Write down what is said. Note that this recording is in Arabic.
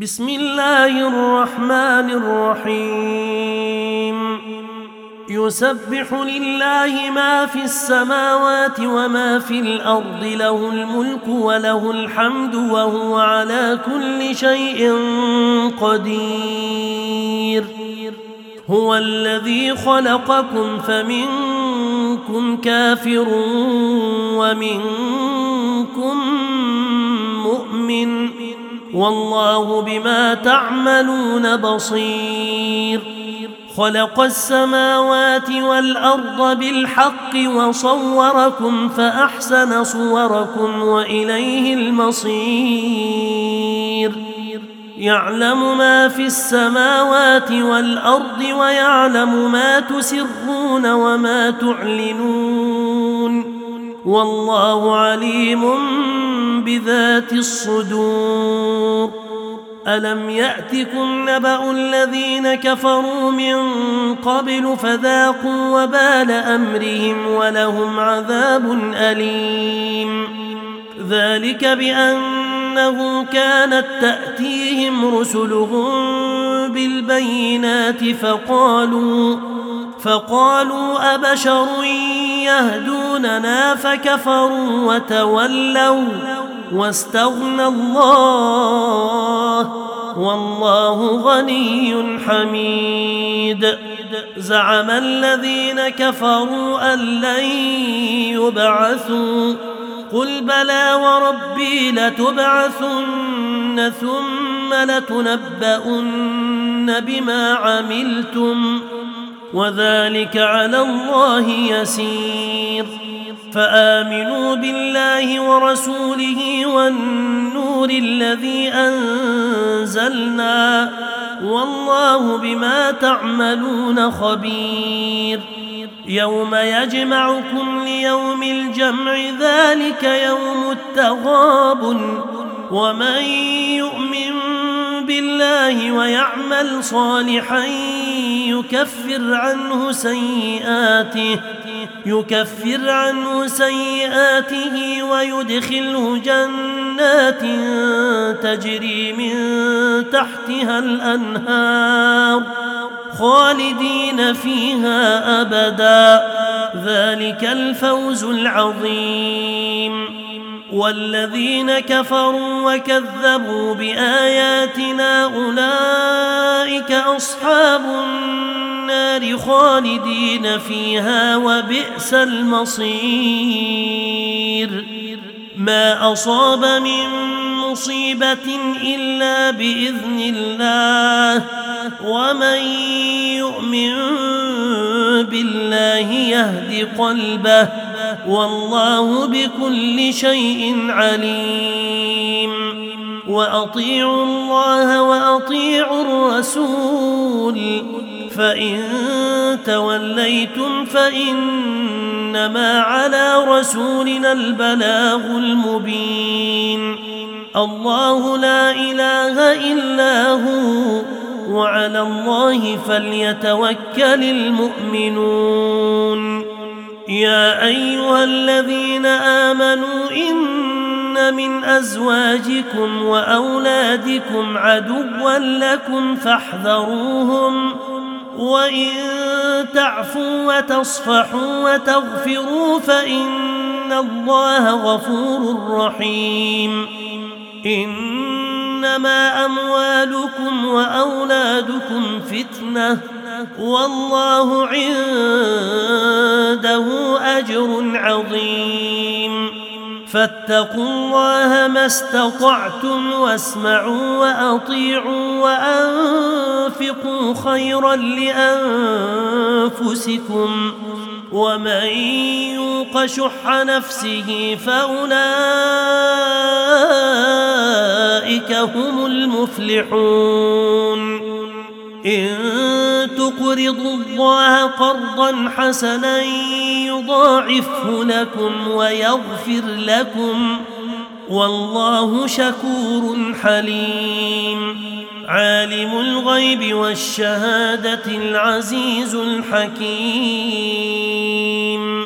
بسم الله الرحمن الرحيم يسبح لله ما في السماوات وما في الأرض له الملك وله الحمد وهو على كل شيء قدير هو الذي خلقكم فمنكم كافر ومنكم مؤمن والله بما تعملون بصير خلق السماوات والأرض بالحق وصوركم فأحسن صوركم وإليه المصير يعلم ما في السماوات والأرض ويعلم ما تسرون وما تعلنون والله عليم بذات الصدور ألم يأتكم نبأ الذين كفروا من قبل فذاقوا وبال أمرهم ولهم عذاب أليم ذلك بأنه كانت تأتيهم رسلهم بالبينات فقالوا أبشر يهدوننا فكفروا وتولوا واستغنى الله والله غني حميد زعم الذين كفروا أن لن يبعثوا قل بلى وربي لتبعثن ثم لتنبؤن بما عملتم وذلك على الله يسير فآمنوا بالله ورسوله والنور الذي أنزلنا والله بما تعملون خبير يوم يجمعكم ليوم الجمع ذلك يوم التغابن ومن يؤمن بالله ويعمل صالحا يكفر عنه سيئاته ويدخله جنات تجري من تحتها الأنهار خالدين فيها أبدا ذلك الفوز العظيم والذين كفروا وكذبوا بآياتنا أولئك أصحاب النار خالدين فيها وبئس المصير ما أصاب من مصيبة إلا بإذن الله ومن يؤمن بالله يهد قلبه والله بكل شيء عليم وأطيعوا الله وأطيعوا الرسول فإن توليتم فإنما على رسولنا البلاغ المبين الله لا إله إلا هو وعلى الله فليتوكل المؤمنون يا أيها الذين آمنوا إن من أزواجكم وأولادكم عدوا لكم فاحذروهم وإن تعفوا وتصفحوا وتغفروا فإن الله غفور رحيم إنما أموالكم وأولادكم فتنة والله عنده أجر عظيم فاتقوا الله ما استطعتم واسمعوا وأطيعوا وأنفقوا خيرا لأنفسكم ومن يوق شح نفسه فأولئك هم المفلحون إن تقرضوا الله قرضا حسنا يضاعفه لكم ويغفر لكم والله شكور حليم عالم الغيب والشهادة العزيز الحكيم